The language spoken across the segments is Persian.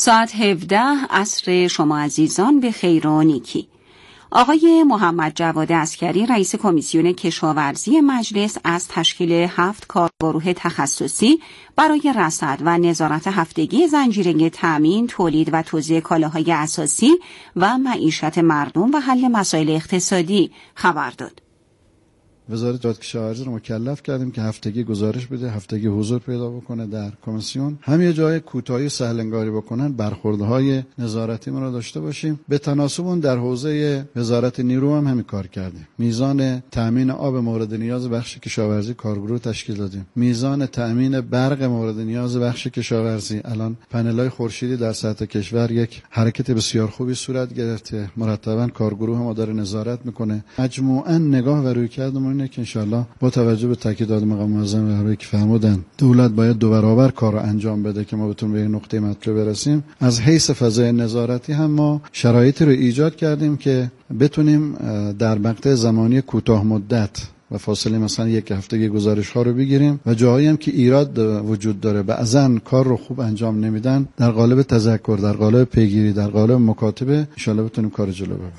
ساعت 17 عصر شما عزیزان به خیر و نیکی. آقای محمد جواد عسکری رئیس کمیسیون کشاورزی مجلس از تشکیل 7 کارگروه تخصصی برای رصد و نظارت هفتگی زنجیره تامین، تولید و توزیع کالاهای اساسی و معیشت مردم و حل مسائل اقتصادی خبر داد. وزارت کشاورزی رو مکلف کردیم که هفتگی گزارش بده، هفتگی حضور پیدا بکنه در کمیسیون. هم یه جای کوتاهی سهل انگاری بکنن، برخوردهای نظارتی ما رو داشته باشیم. به تناسب اون در حوزه وزارت نیرو هم همین کار کردیم. میزان تامین آب مورد نیاز بخش کشاورزی کارگروه تشکیل دادیم. میزان تامین برق مورد نیاز بخش کشاورزی، الان پنل‌های خورشیدی در سطح کشور یک حرکت بسیار خوبی صورت گرفته. مرتباً کارگروه ما داره نظارت میکنه. مجموعاً نگاه و رویکردمون که انشالله با توجه به تاکیدات مقام معظم رهبری که فرمودن دولت باید 2 برابر کار رو انجام بده که ما بتونیم به این نقطه مطلوب برسیم، از حیث فضای نظارتی هم ما شرایطی رو ایجاد کردیم که بتونیم در مقطع زمانی کوتاه مدت و فاصله مثلا 1 هفته گزارش ها رو بگیریم و جاهایی هم که ایراد وجود داره بعضن کار رو خوب انجام نمیدن، در قالب تذکر، در قالب پیگیری، در قالب مکاتبه انشالله بتونیم کار جلو ببریم.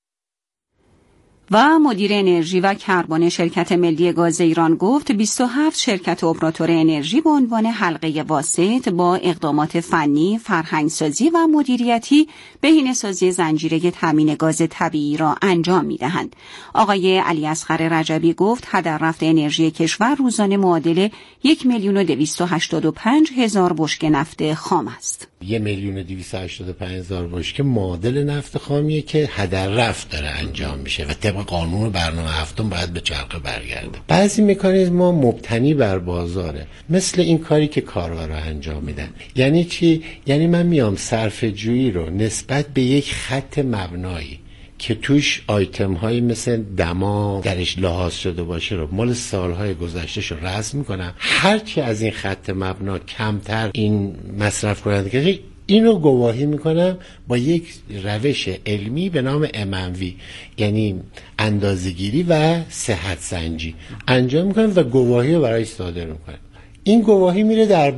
و مدیر انرژی و کربن شرکت ملی گاز ایران گفت 27 شرکت اپراتور انرژی به عنوان حلقه واسط با اقدامات فنی، فرهنگسازی و مدیریتی بهینه‌سازی زنجیره تامین گاز طبیعی را انجام می‌دهند. آقای علی اصغر رجبی گفت هدر رفت انرژی کشور روزانه معادل 1,285,000 بشکه نفت خام است. 1,285,000 بشکه معادل نفت خامیه که هدر رفت داره انجام میشه و طبق قانون برنامه هفتم باید به چرخه برگرده. بعضی مکانیزم‌ها مبتنی بر بازاره، مثل این کاری که کارگرها انجام میدن. یعنی چی؟ یعنی من میام صرفه‌جویی رو نسبت به یک خط مبنایی که توش آیتم هایی مثل دما درش لحاظ شده باشه رو مال سالهای گذشته رو رسم میکنم. هرچی از این خط مبنا کمتر این مصرف کننده که اینو گواهی میکنم با یک روش علمی به نام MMV، یعنی اندازه‌گیری و صحت سنجی انجام میکنم و گواهی رو برای صادر میکنم. این گواهی میره در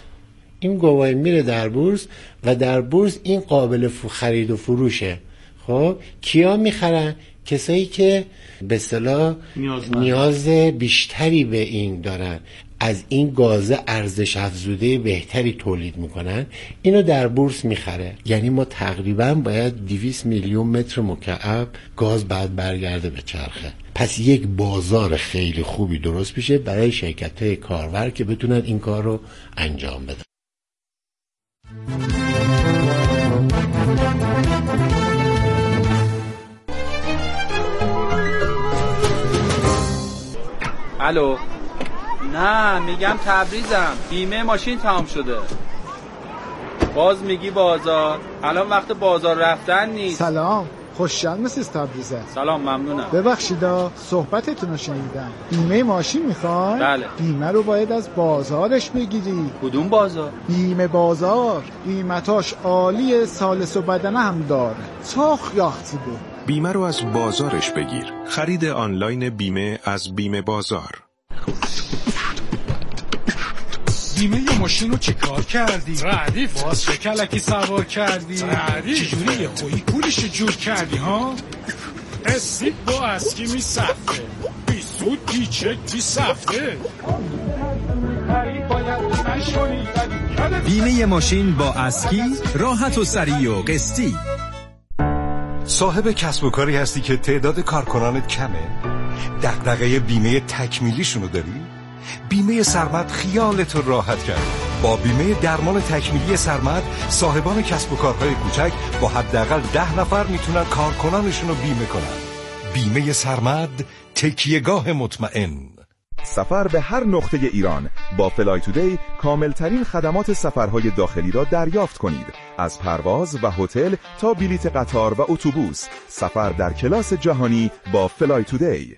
بورس، و در بورس این قابل خرید و فروشه. خب کیا میخرن؟ کسایی که به اصطلاح نیاز بیشتری به این دارن، از این گاز ارزش افزوده بهتری تولید میکنن، اینو در بورس میخره. یعنی ما تقریبا باید 200 میلیون متر مکعب گاز بعد برگرده به چرخه. پس یک بازار خیلی خوبی درست میشه برای شرکت‌های کارور که بتونن این کار رو انجام بدن. الو، نه میگم تبریزم، بیمه ماشین تمام شده. باز میگی بازار، الان وقت بازار رفتن نیست. سلام، خوشحال مسیز تبریزه. سلام، ممنونم. ببخشیدا صحبتتون رو شنیدم. بیمه ماشین میخوای؟ بله. بیمه رو باید از بازارش بگیری. کدوم بازار؟ بیمه بازار، قیمتاش عالیه، سالس و بدنه هم داره. چاخ یاختی بود. بیمه رو از بازارش بگیر. خرید آنلاین بیمه از بیمه بازار. بیمه یه ماشین رو چه کار کردی؟ ردیف باز چه کلکی سوار کردی؟ ردیف چجوری یه خویی پولش جور کردی ها؟ اسید با اسکی می سفته، بی سود بی چک بی سفته. بیمه ماشین با اسکی راحت و سریع و قسطی. صاحب کسب و کاری هستی که تعداد کارکنانت کمه؟ دغدغه بیمه تکمیلیشونو داری؟ بیمه سرمد خیالت رو راحت کرد. با بیمه درمان تکمیلی سرمد صاحبان کسب و کارهای کوچک با حداقل 10 نفر میتونن کارکنانشون رو بیمه کنن. بیمه سرمد، تکیهگاه مطمئن. سفر به هر نقطه ایران با فلای تودی کاملترین خدمات سفرهای داخلی را دریافت کنید. از پرواز و هتل تا بلیت قطار و اتوبوس، سفر در کلاس جهانی با فلای تودی.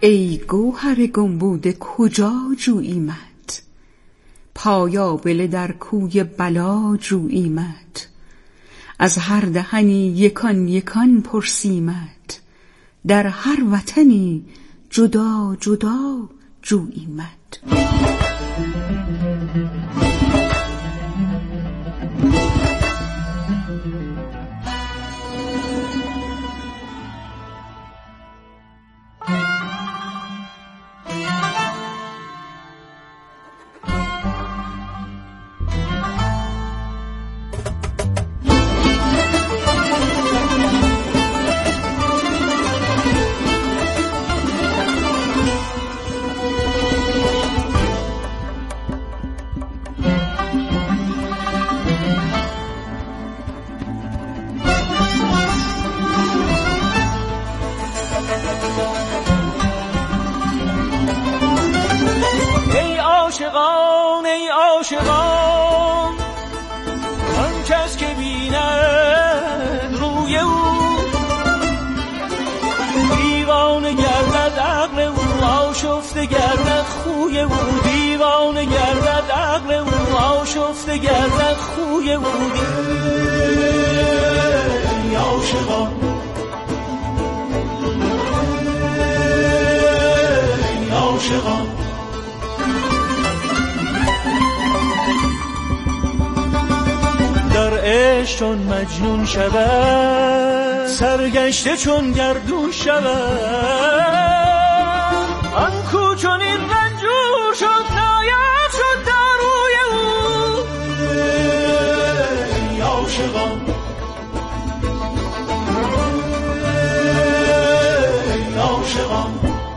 ای گوهر گم بوده کجا جوییمت، پایابله در کوی بلا جوییمت. از هر دهنی یکان یکان پرسیمت، در هر وطنی جدا جدا جوییمت. عاشقان ای عاشقان، آن کس که بیند روی او دیوانه گردد، عقل او آشفته گردد خوی او، دیوانه گردد عقل او آشفته گردد خوی او. ای عاشقان ای عاشقان، در عشق چون مجنون شود، سرگشته چون گردون شود، آن کو چون این رنجور شد ناید شد در روی او. ای عاشقان ای عاشقان،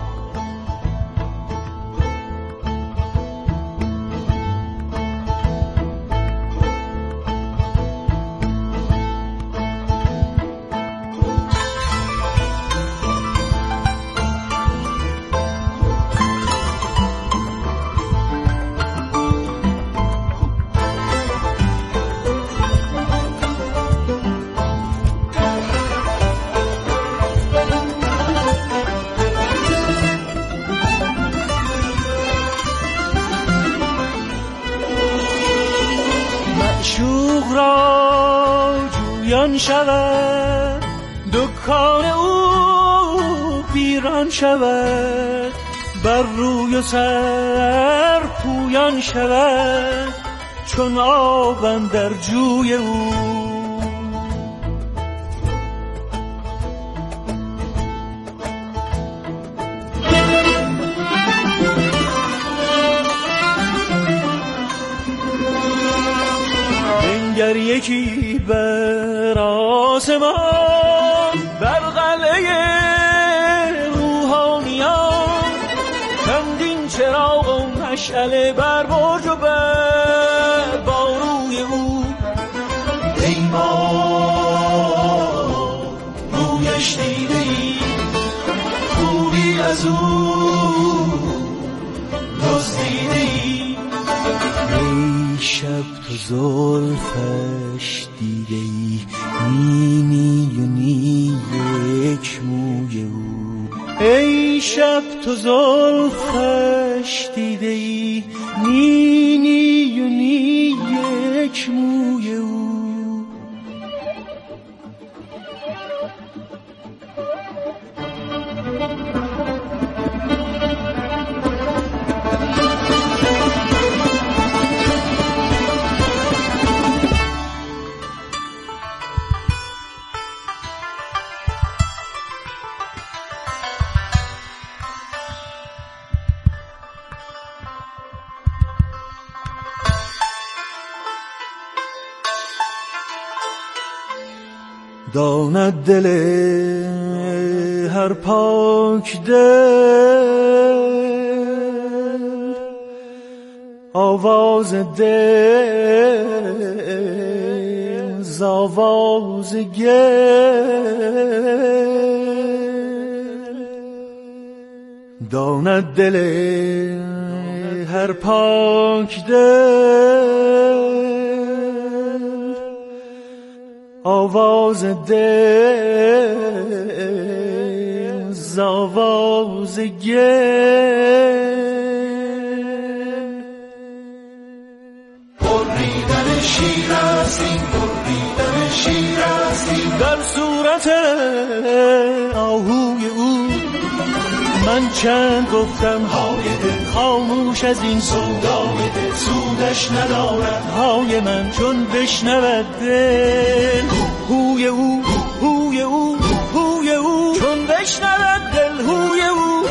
معشوق را جویان شود، دکان او ویران شود، بر روی و سر پویان شود، چون آب اندر جوی او. گر یکی بر آسمان، بر قلعه روحانیان، چندین چراغ و مشعله بر برج و بر باروی او. ای ما رویش دیده ای، خوبی از او دزدیده ای. ای شب تو زلفش دیده ای، نی نی و نی یک موی او. ای شب تو زلفش دیده ای، نی نی و نی یک موی او. داند دل هر پاک دل، آواز دل ز آواز گل. داند دل هر پاک دل، آواز دل ز ز آواز گل. بریدن شیر است این، بریدن شیر است این، در صورت آهوی او من چند گفتم های دل، خاموش از این سودای دل، سودش ندارد های من چون بشنود دل. هوی او هوی او هوی او چون بشنود دل هوی او.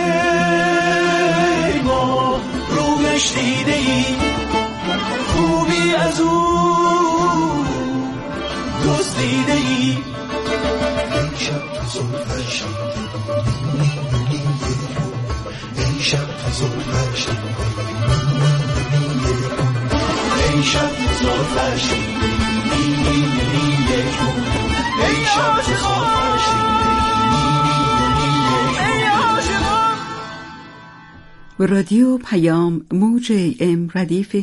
ای ما رویش دیده ای، خوبی از او دزدیده ای. شب زلفش شب زلفش ای شب زلفش ای شب زلفش. رادیو پیام موج AM ردیف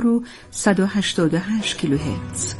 1188 کیلوهرتز.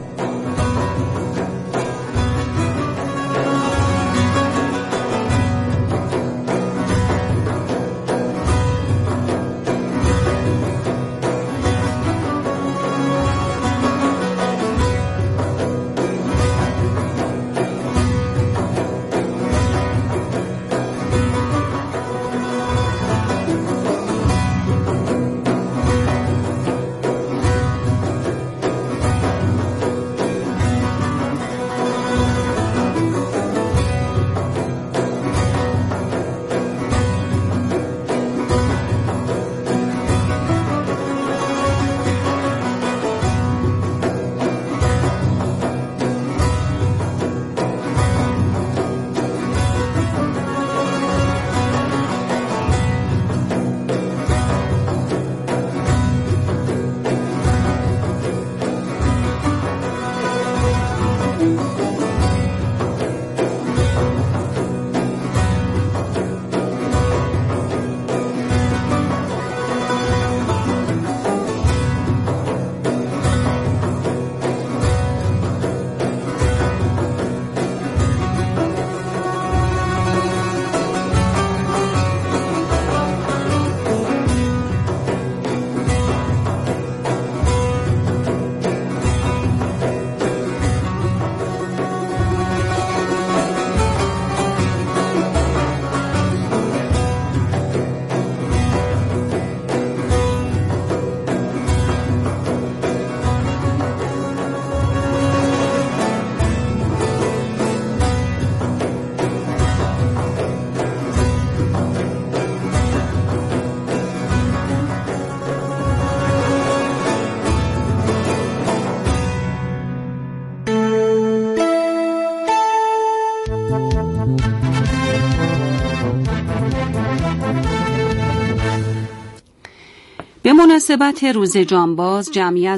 به مناسبت روز جانباز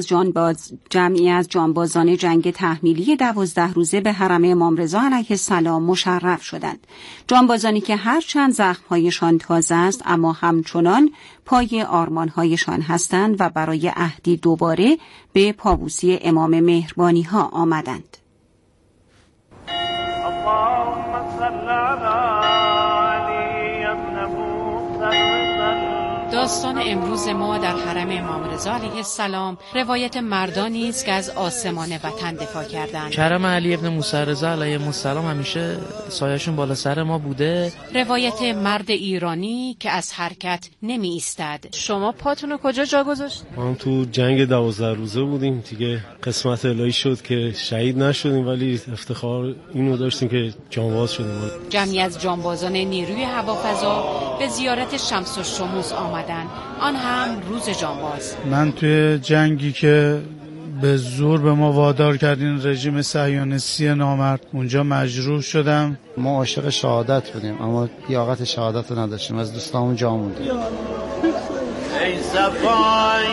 جمعی از جانبازان جنگ تحمیلی 12 روزه به حرم امام رضا علیه السلام مشرف شدند. جانبازانی که هرچند زخم‌هایشان تازه است اما همچنان پای آرمان‌هایشان هستند و برای عهدی دوباره به پابوسی امام مهربانی ها آمدند. داستان امروز ما در حرم امام رضا علیه السلام روایت مردانی است که از آسمان وطن دفاع کردند. کرم علی ابن موسی رضا علیه السلام همیشه سایه‌شون بالا سر ما بوده. روایت مرد ایرانی که از حرکت نمی ایستد. شما پاتون رو کجا جا گذاشت؟ ما تو جنگ 12 روزه بودیم دیگه. قسمت الهی شد که شهید نشدیم ولی افتخار اینو داشتیم که جانباز شدیم. جمعی از جانبازان نیروی هوافضا به زیارت شمس الشموس آمدند. آن هم روز جانباز. من توی جنگی که به زور به ما وادار کردین رژیم صهیونیستی نامرد اونجا مجروح شدم. ما عاشق شهادت بودیم اما لیاقت شهادت رو نداشتیم، از دوستامون جا موندیم. ای صفای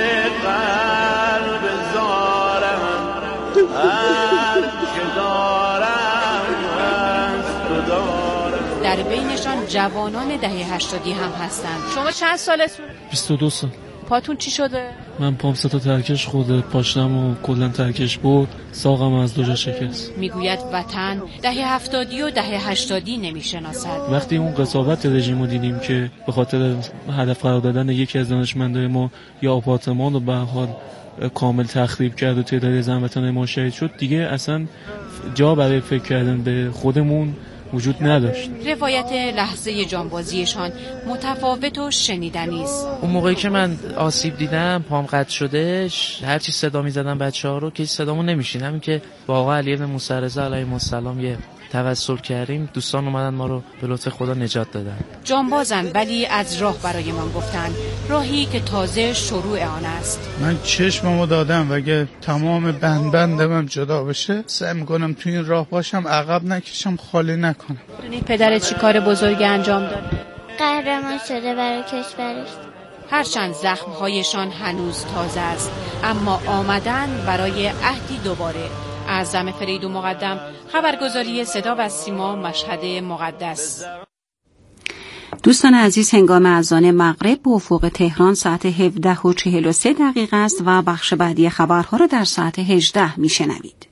قلب زارم هر که دارم از تو دارم. در بینشان جوانان دهه 80 هم هستند. شما چند سالتون؟ 22 سال. پاتون چی شده؟ من پام 3 تا ترکش خورده، پاشنم و کلا ترکش برد، ساقم از 2 جا شکست. میگوید وطن دهه 70 و دهه 80 نمیشناسد. وقتی اون قضاوت رژیم رو دیدیم که به خاطر هدف قرار دادن یکی از دانشمندای ما یا آپارتمان رو به حال کامل تخریب کرد و تعدادی از هموطنان ما شهید شد، دیگه اصلا جا برای فکر کردن به خودمون وجود نداشت. روایت لحظه جانبازیشان متفاوت و شنیدنی است. اون موقعی که من آسیب دیدم، پام قطع شده، هر چی صدا می‌زدن بچه‌ها رو که صدامو نمی‌شین، همین که با آقا علی بن موسی رضا علیه السلام یه توسل کردیم، دوستان اومدن ما رو به لطف خدا نجات دادن. جانبازن ولی از راه برای من گفتن، راهی که تازه شروع آن است. من چشممو دادم و اگه تمام بندم جدا بشه سعی میکنم توی این راه باشم، عقب نکشم، خالی نکنم. دونید پدرت چی کار بزرگی انجام داد؟ قهرمان شده برای کشورش. هرچند زخمهایشان هنوز تازه است، اما آمدن برای عهدی دوباره. اعظم فریدون مقدم، خبرگزاری صدا و سیما، مشهد مقدس. دوستان عزیز، هنگام اذان مغرب به افق تهران ساعت 17:43 است و بخش بعدی خبرها را در ساعت 18 میشنوید.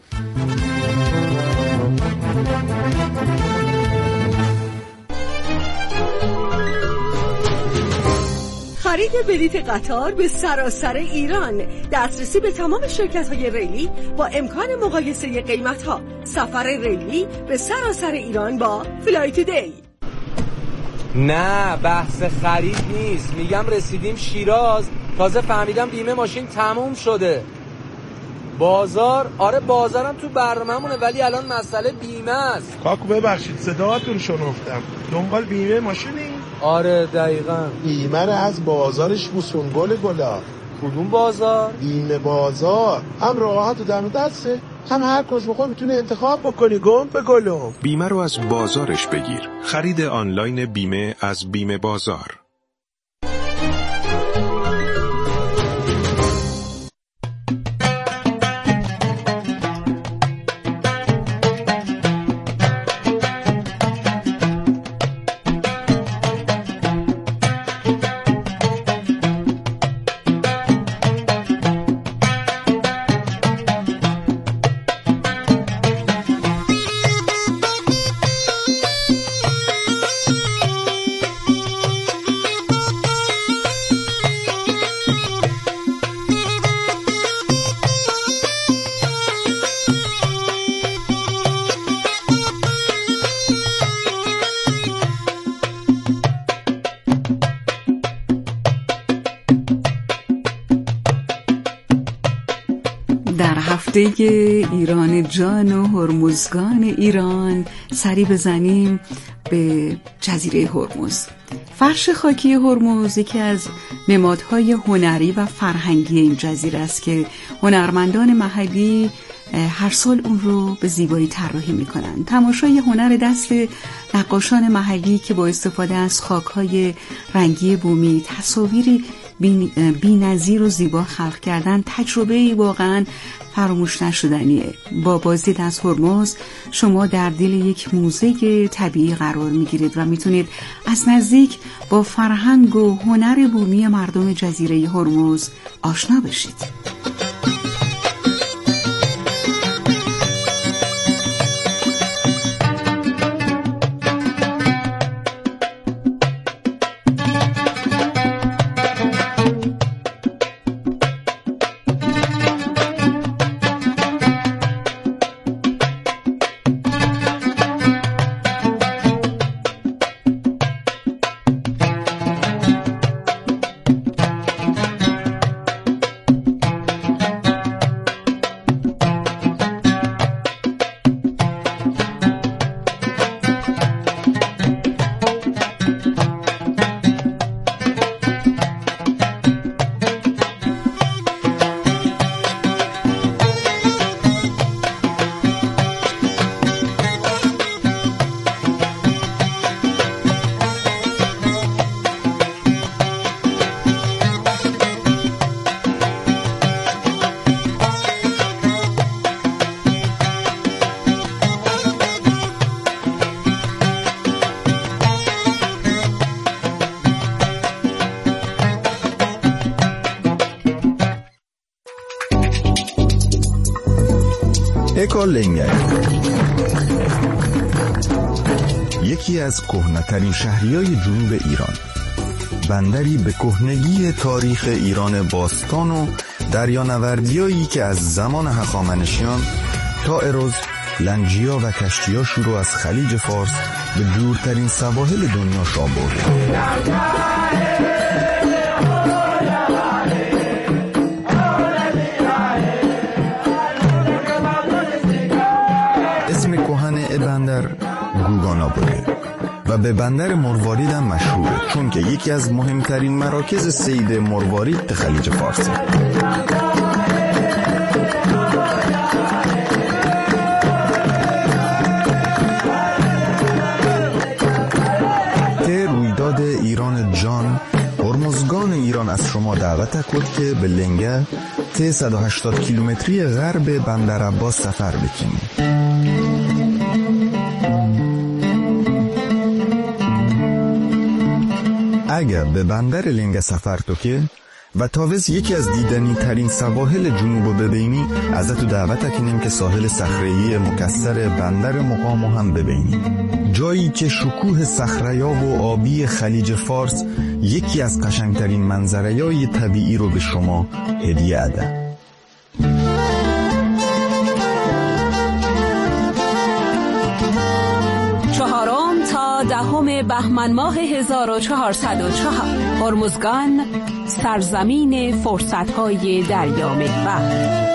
خرید بلیت قطار به سراسر ایران، دسترسی به تمام شرکت‌های ریلی با امکان مقایسه قیمت‌ها، سفر ریلی به سراسر ایران با فلای تودی. نه بحث خرید نیست، میگم رسیدیم شیراز، تازه فهمیدم بیمه ماشین تموم شده. بازار، آره بازارم تو برنامه‌مونه، ولی الان مسئله بیمه است. کاکو ببخشید صداتون شنفتم، دنبال بیمه ماشینی؟ آره دقیقاً. بیمه رو از بازارش بوسون گلا. کدوم بازار؟ بیمه بازار، هم راحت و دم دسته، هم هر کس بخواه میتونه انتخاب بکنی. گم به گلوم. بیمه رو از بازارش بگیر. خرید آنلاین بیمه از بیمه بازار. هفته ایران جان و هرمزگان ایران سری بزنیم به جزیره هرمز. فرش خاکی هرمز یکی از نمادهای هنری و فرهنگی این جزیره است که هنرمندان محلی هر سال اون رو به زیبایی طراحی میکنن. تماشای هنر دست نقاشان محلی که با استفاده از خاکهای رنگی بومی تصاویری بی‌نظیر و زیبا خلق کردن تجربه‌ای واقعاً فراموش نشدنیه. با بازدید از هرمز شما در دل یک موزه طبیعی قرار میگیرید و میتونید از نزدیک با فرهنگ و هنر بومی مردم جزیره هرمز آشنا بشید. اکالنگه یکی از کهنه‌ترین شهریای جنوب ایران، بندری به کهنگی تاریخ ایران باستان و دریانوردیایی که از زمان هخامنشیان تا اروز، لنجیا و کشتی‌ها شروع از خلیج فارس به دورترین سواحل دنیا شام برده. اسم کهن بندر گوگانا بوده و به بندر مروارید هم مشهوره، چون که یکی از مهمترین مراکز صید مروارید خلیج فارسه. رویداد ایران جان هرمزگان ایران از شما دعوت کرد که به لنگه 180 کیلومتری غرب بندر عباس سفر بکنید. اگر به بندر لنگه سفر تو که و تاوز یکی از دیدنی ترین سواحل جنوب ببینی، ازتو دعوت کنیم که ساحل صخره‌ای مکسر بندر مقامو هم ببینی، جایی که شکوه صخره‌یاب و آبی خلیج فارس یکی از قشنگترین منظره‌های طبیعی رو به شما هدیه اده. تا 10 بهمن ماه 1404 هرمزگان، سرزمین فرصت‌های دریا محور.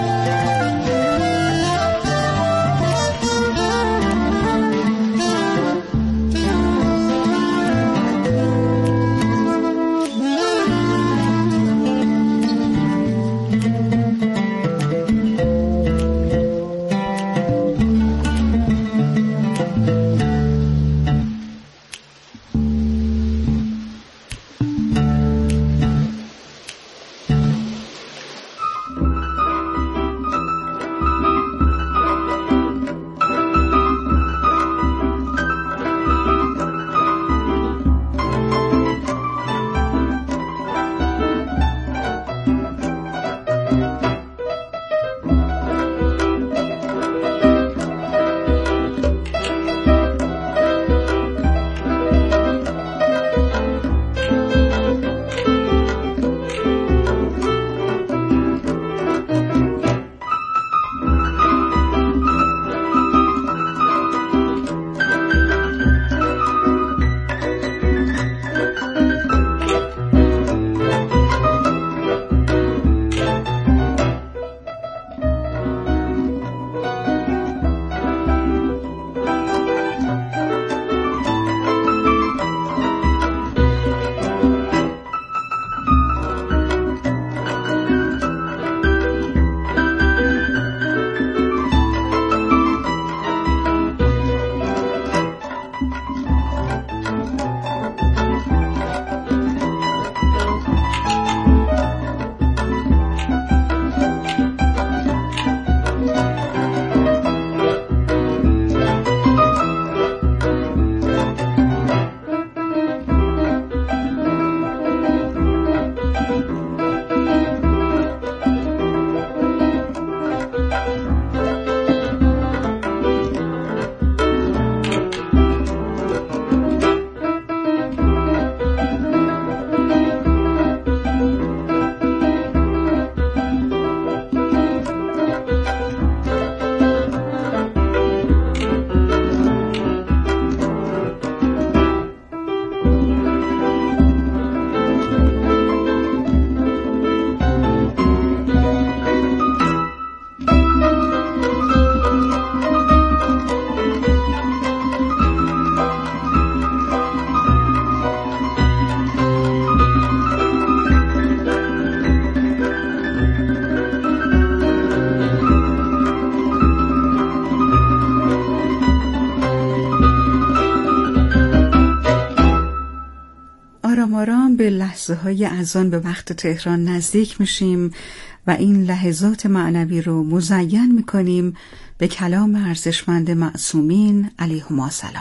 آرام به لحظه های اذان به وقت تهران نزدیک میشیم و این لحظات معنوی رو مزین میکنیم به کلام ارزشمند معصومین علیهم السلام.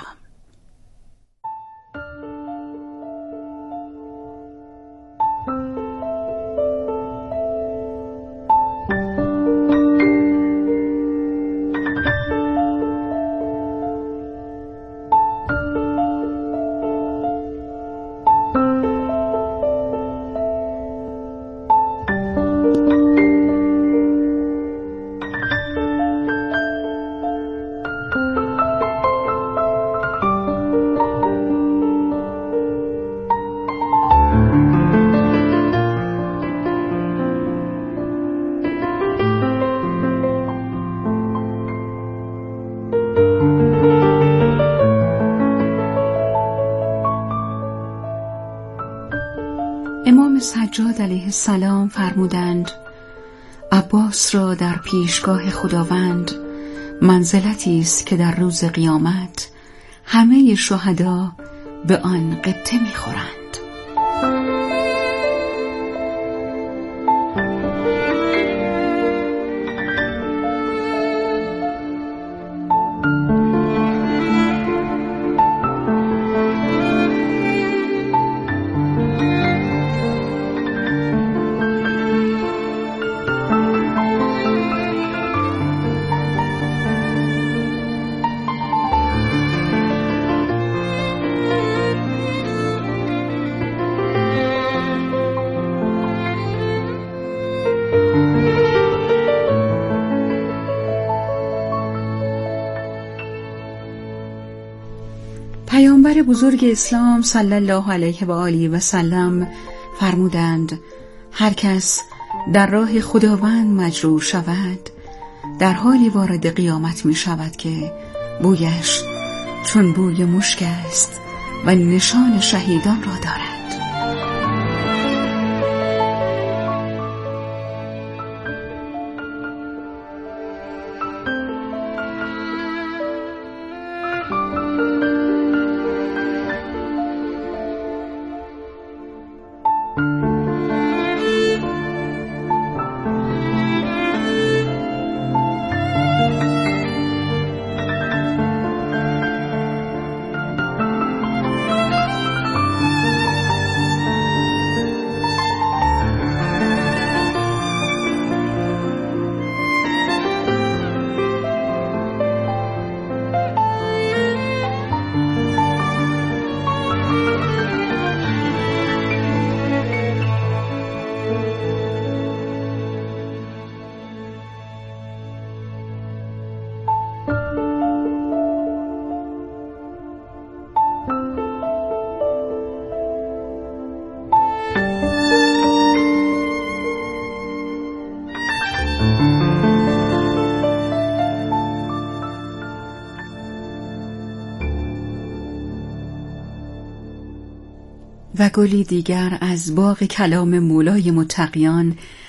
علیه السلام فرمودند عباس را در پیشگاه خداوند منزلتی است که در روز قیامت همه شهدا به آن غبطه می‌خورند. پیامبر بزرگ اسلام صلی الله علیه و آله و سلم فرمودند هر کس در راه خداوند مجروح شود در حالی وارد قیامت می شود که بویش چون بوی مشک است و نشان شهیدان را دارد. و گلی دیگر از باغ کلام مولای متقیان